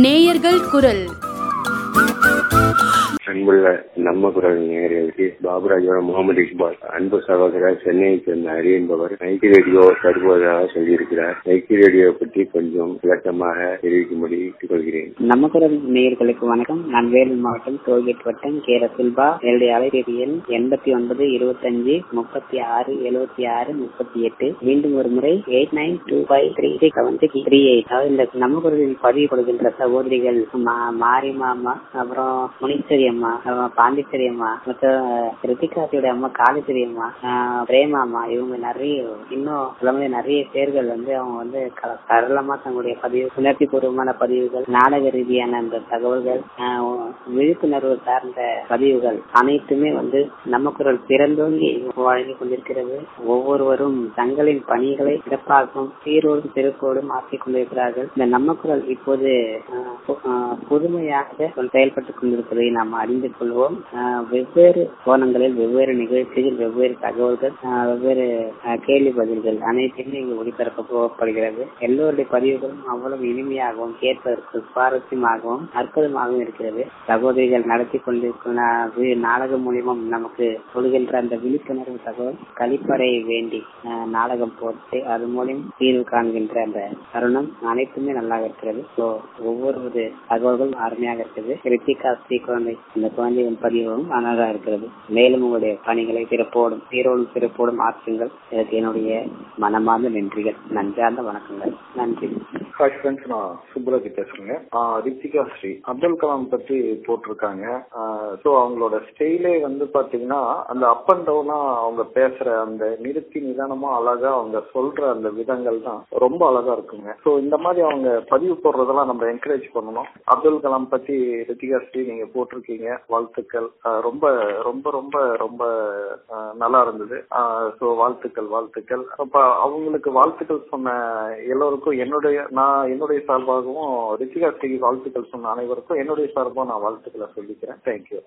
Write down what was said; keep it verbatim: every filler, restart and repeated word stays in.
நேயர்கள் குரல். அன்புள்ள நம்ம குரல் நேயர்களுக்கு பாபுராஜோட முகமது இக்பால். அன்பு சகோதரர் சென்னையை சேர்ந்த ஹரி என்பவர் நைக்கி ரேடியோ தருவதாக சொல்லியிருக்கிறார். நைக்கி ரேடியோ பற்றி கொஞ்சம் விளக்கமாக தெரிவிக்கும்படி கேட்டுக்கொள்கிறேன். நம்ம குரல் நேயர்களுக்கு வணக்கம். நான் வேலூர் மாவட்டம் டோல்கேட் வட்டம் கே ரசில்பா. என்னுடைய அலைபேசி எண் எண்பத்தி ஒன்பது இருபத்தி அஞ்சு முப்பத்தி ஆறு எழுபத்தி ஆறு முப்பத்தி எட்டு. மீண்டும் ஒரு முறை eight nine two five three six seven six three eight. இந்த நம்ம குரலில் பதிவு கொடுக்கின்ற சகோதரிகள் மாரி மாமா, அப்புறம் முனீஸ்வரி அம்மா, பாண்டிச்சேரி அம்மா, ரித்திகாசியோட அம்மா காலேஸ்வரி அம்மா, பிரேமாமா, இவங்க நிறைய இன்னும் நிறைய பேர்கள் வந்து அவங்க வந்து சரளமா தங்களுடைய பதிவு, உணர்ச்சி பூர்வமான பதிவுகள், நாடக ரீதியான அந்த தகவல்கள், விழிப்புணர்வு சார்ந்த பதிவுகள் அனைத்துமே வந்து நம்ம குரல் பிறந்தோங்கி வழங்கி கொண்டிருக்கிறது. ஒவ்வொருவரும் தங்களின் பணிகளை சிறப்பாகவும் சீரோடும் சிறப்போடும் ஆக்கிக் கொண்டிருக்கிறார்கள். இந்த நம்ம குரல் இப்போது புதுமையாக செயல்பட்டுக் கொண்டிருப்பதை நாம் அறிந்து கொள்வோம். வெவ்வேறு கோணங்களில் வெவ்வேறு நிகழ்ச்சிகள், வெவ்வேறு தகவல்கள், வெவ்வேறு கேள்வி பதில்கள் அனைத்தையுமே இங்கு ஒளிபரப்பப்படுகிறது. எல்லோருடைய பதிவுகளும் அவ்வளவு இனிமையாகவும் கேட்பதற்கு சுவாரஸ்யமாகவும் அற்புதமாகவும் இருக்கிறது. சகோதரிகள் நடத்தி கொண்டிருக்கும் நாடகம் மூலியமும் நமக்கு சொல்கின்ற அந்த விழிப்புணர்வு தகவல் கழிப்பறையை வேண்டி நாடகம் போட்டு அது மூலம் தீர்வு காண்கின்ற அந்த தருணம் அனைத்துமே நல்லா இருக்கிறது. ஒவ்வொரு தகவல்களும் அருமையாக இருக்குது. ரித்திகா ஸ்ரீ குழந்தை இந்த குழந்தையின் பதிவும் அழகா இருக்கிறது. மேலும் உங்களுடைய பணிகளை சிறப்போடும் சீரோடும் சிறப்போடும் ஆற்றுங்கள். இதற்கு என்னுடைய மனமார்ந்த நன்றிகள், நன்றார்ந்த வணக்கங்கள். நன்றி. ஹாய் ஃப்ரெண்ட்ஸ், நான் சுப்ராஜ் பேசுறேங்க. ரித்திகா ஸ்ரீ அப்துல் கலாம் பத்தி போட்டிருக்காங்க. ஸோ அவங்களோட ஸ்டைலே வந்து பாத்தீங்கன்னா அந்த அப் அண்ட் டவுனா அவங்க பேசுற அந்த நிறுத்தி நிதானமா அழகா அவங்க சொல்ற அந்த விதங்கள் தான் ரொம்ப அழகா இருக்குங்க. ஸோ இந்த மாதிரி அவங்க பதிவு போடுறதெல்லாம் நம்ம என்கரேஜ் பண்ணணும். அப்துல் கலாம் பத்தி ரித்திகா ஸ்ரீ நீங்க போட்டிருக்கீங்க, வாழ்த்துக்கள். ரொம்ப ரொம்ப ரொம்ப ரொம்ப நல்லா இருந்தது. ஸோ வாழ்த்துக்கள் வாழ்த்துக்கள். அப்ப அவங்களுக்கு வாழ்த்துக்கள் சொன்ன எல்லோருக்கும் என்னுடைய நான் என்னுடைய சார்பாகவும் ரித்திகா ஸ்ரீ வாழ்த்துக்கள் சொன்ன அனைவருக்கும் என்னுடைய சார்பாக நான் வாழ்த்துக்களை சொல்லிக்கிறேன். தேங்க்யூ.